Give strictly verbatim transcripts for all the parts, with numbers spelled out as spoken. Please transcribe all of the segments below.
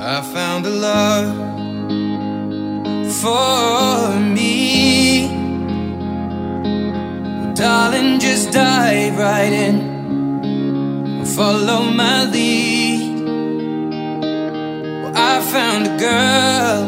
I found a love for me. Well, darling, just dive right in and follow my lead. Well, I found a girl,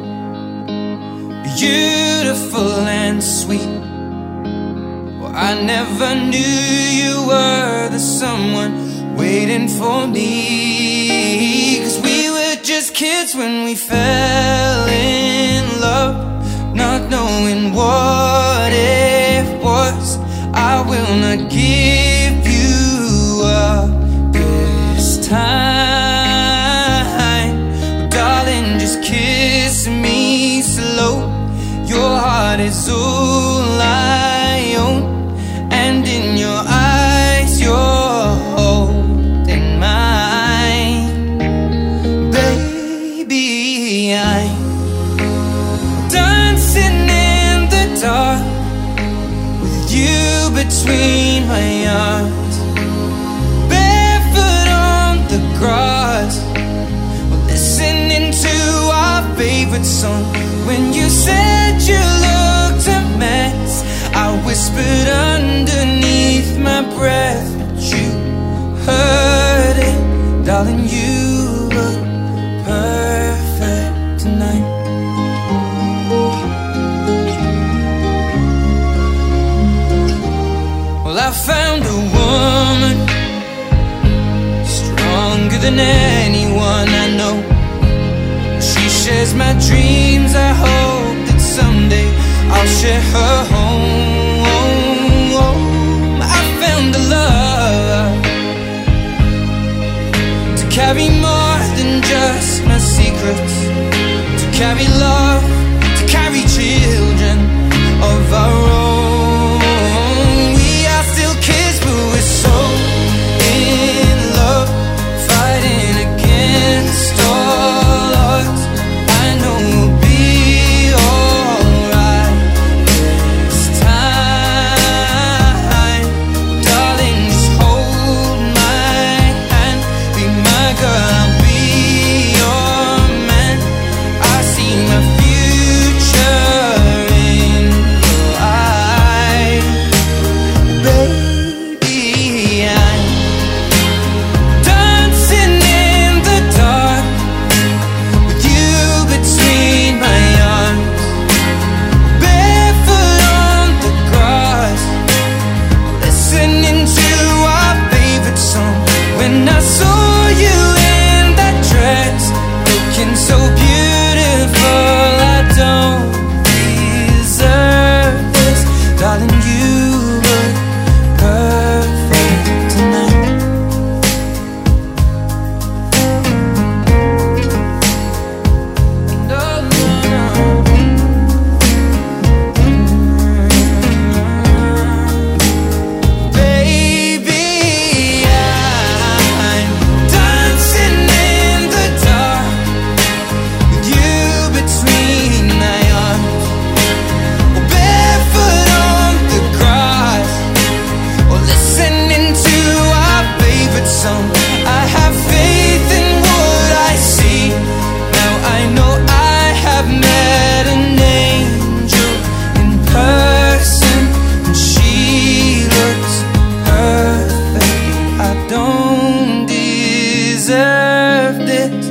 beautiful and sweet. Well, I never knew you were the someone waiting for me. 'Cause we were just kids when we fell in love, not knowing what it was. I will not give you up this time. Darling, just kiss me slow. Your heart is all I own, and in your eyes you're holding mine. Baby, I'm dancing in the dark with you between my arms, barefoot on the grass. We're listening to our favorite song. When you said you looked a mess, I whispered underneath my breath, but you heard it. Darling, you look perfect tonight. Well, I found a woman stronger than anyone I know. She shares my dreams. I hope that someday I'll share her home. I found a love to carry more than just my secrets, to carry love, to carry children of our own. We are still kids, but we're so in love, fighting against all odds. I know we'll be alright this time. Darling, just hold my hand, be my girl, I'll be your man. I see my future in your eyes. Baby, I'm dancing in the dark with you between my arms, barefoot on the grass, listening to our favorite song. When I saw you in that dress, looking so beautiful, I don't deserve this. Darling, you look perfect tonight. No, no, no. Baby, I'm dancing in the dark with you between my arms, or barefoot on the grass, or listening to our favorite song. I have faith in what I see. Now I know I have met an angel in person, and she looks perfect. I don't deserve this.